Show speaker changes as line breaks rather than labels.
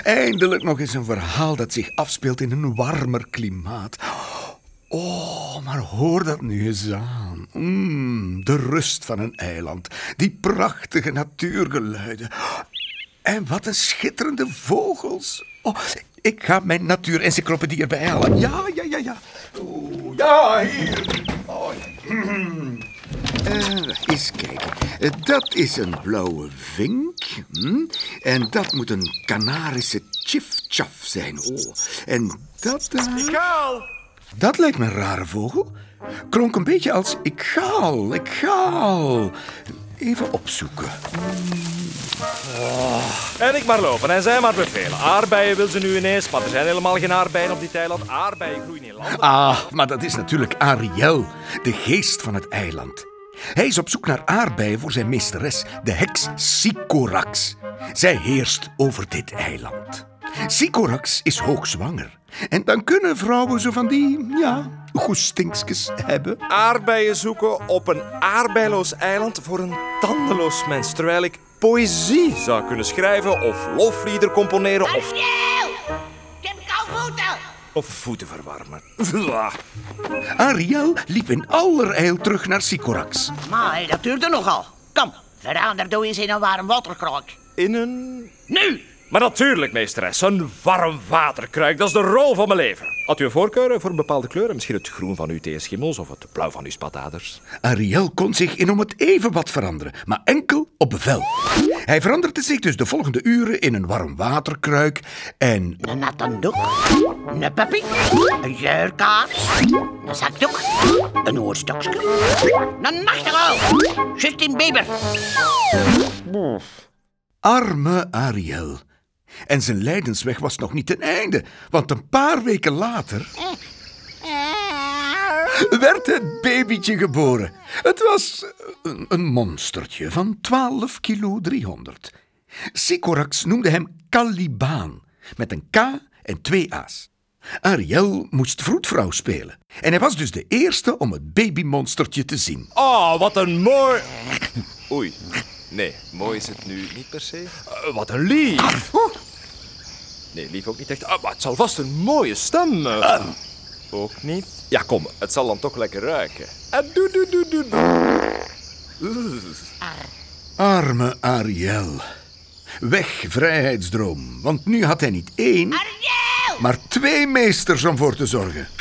Eindelijk nog eens een verhaal dat zich afspeelt in een warmer klimaat. Oh, maar hoor dat nu eens aan. De rust van een eiland. Die prachtige natuurgeluiden. En wat een schitterende vogels. Oh, ik ga mijn natuurencyclopedie erbij halen. Ja. Oh, ja, hier. Oh, eens kijken. Dat is een blauwe vink. En dat moet een Canarische tjifchaf zijn. Oh, en dat...
Ik haal!
Dat lijkt me een rare vogel. Klonk een beetje als ik gaal. Even opzoeken.
En ik maar lopen en zij maar bevelen. Aardbeien wil ze nu ineens, maar er zijn helemaal geen aardbeien op dit eiland. Aardbeien groeien in landen.
Maar dat is natuurlijk Ariel, de geest van het eiland. Hij is op zoek naar aardbeien voor zijn meesteres, de heks Sycorax. Zij heerst over dit eiland. Sycorax is hoogzwanger. En dan kunnen vrouwen zo van die, goestinkjes hebben.
Aardbeien zoeken op een aardbeiloos eiland voor een tandeloos mens. Terwijl ik poëzie zou kunnen schrijven of loflieder componeren of...
Ariel! Ik heb koude voeten!
Of voeten verwarmen.
Ariel liep in allerijl terug naar Sycorax.
Maar dat duurde nogal. Kom, verander doe eens in een warm waterkruik.
In een...
Nu!
Maar natuurlijk, meesteres, een warm waterkruik, dat is de rol van mijn leven. Had u een voorkeur voor een bepaalde kleur? Misschien het groen van uw theeschimmels of het blauw van uw spataders?
Ariel kon zich in om het even wat veranderen, maar enkel op bevel. Hij veranderde zich dus de volgende uren in een warm waterkruik en...
Een natte doek, een puppy, een jeurkaars, een zakdoek, een oorstokje, een nachtegaal, Justin Bieber.
Arme Ariel. En zijn lijdensweg was nog niet ten einde, want een paar weken later werd het babytje geboren. Het was een monstertje van 12 kilo 300. Sycorax noemde hem Caliban, met een K en 2 A's. Ariel moest vroedvrouw spelen. En hij was dus de eerste om het babymonstertje te zien.
Oh, wat een mooi... Oei. Nee, mooi is het nu niet per se. Wat een lief. Nee, lief ook niet echt. Maar het zal vast een mooie stem. Ook niet. Ja, kom, het zal dan toch lekker ruiken. En doe.
Arme Ariel. Weg, vrijheidsdroom. Want nu had hij niet 1,
Ariel!
maar 2 meesters om voor te zorgen.